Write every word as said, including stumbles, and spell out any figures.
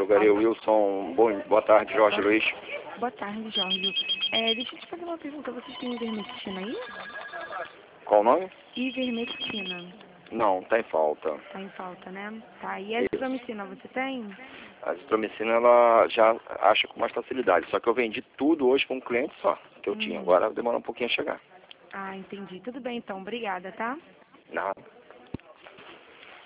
Drogaria Wilson. Bom, boa tarde, Jorge Luiz. Boa tarde, Jorge. É, deixa eu te fazer uma pergunta. Vocês têm ivermectina aí? Qual o nome? Ivermectina. Não, tá em falta. Tá em falta, né? Tá. E a Isso. azitromicina, você tem? A azitromicina, ela já acha com mais facilidade. Só que eu vendi tudo hoje para um cliente só, que eu Hum. tinha. Agora demora um pouquinho a chegar. Ah, entendi. Tudo bem, então. Obrigada, tá? Nada.